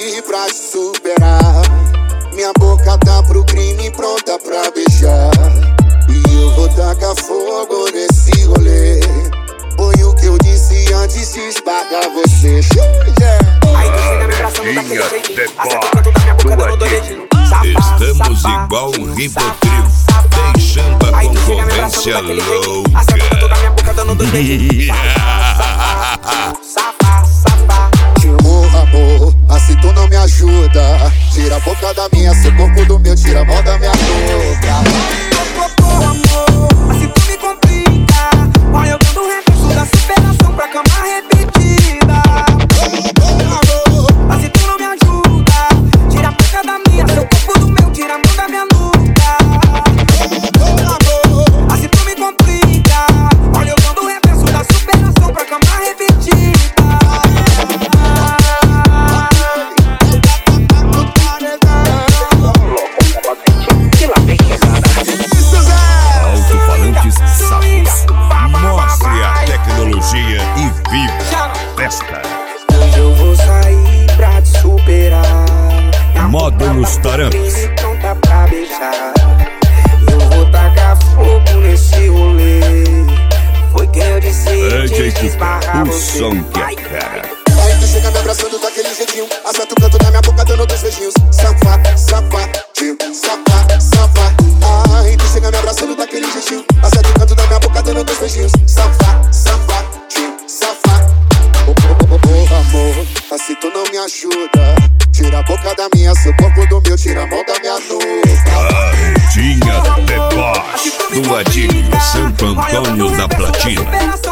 sair pra te superar. Minha boca tá pro crime, pronta pra beijar. E eu vou tacar fogo nesse rolê. Foi o que eu disse antes de esbarrar você. Aí tu chega me abraçando daquele jeitinho, acerta o canto da minha boca dando dois dedinhos. Estamos igual um Rivotril, deixando a concorrência louca. Acerta o canto da minha boca dando dois dedinhos. Safá, safá. Amor, assim tu não me ajuda. Tira a boca da minha, seu corpo do meu, tira a mão da minha boca. Amor, assim tu me complica. Vai eu dando recurso da superação pra cama repetida. Assim tu não me ajuda. Tira a boca da minha, seu corpo do meu, tira a mão da minha nuca. Assim tu me complica. Olha eu dando recurso da superação pra cama repetida. Alto-falantes Sapiens. Mostre a tecnologia e viva a festa. Hoje eu vou sair pra te superar. Módulos Tarampes. Pronta pra beijar. Eu vou tacar fogo nesse rolê. Foi quem eu disse antes de esbarrar O você. som que é cara. Aí tu chega me abraçando daquele jeitinho, acerta o canto da minha boca dando dois beijinhos. Safá, safá, tio, safá, safá. Aí tu chega me abraçando daquele jeitinho, acerta o canto da minha boca dando dois beijinhos. Safá, safá, tio, safá. Oh, amor, assim tu não me ajuda. Tira a boca da minha, seu corpo do meu, tira a mão da minha nuca. Tinha The Boss, do Adílio Santo Antônio da Platina.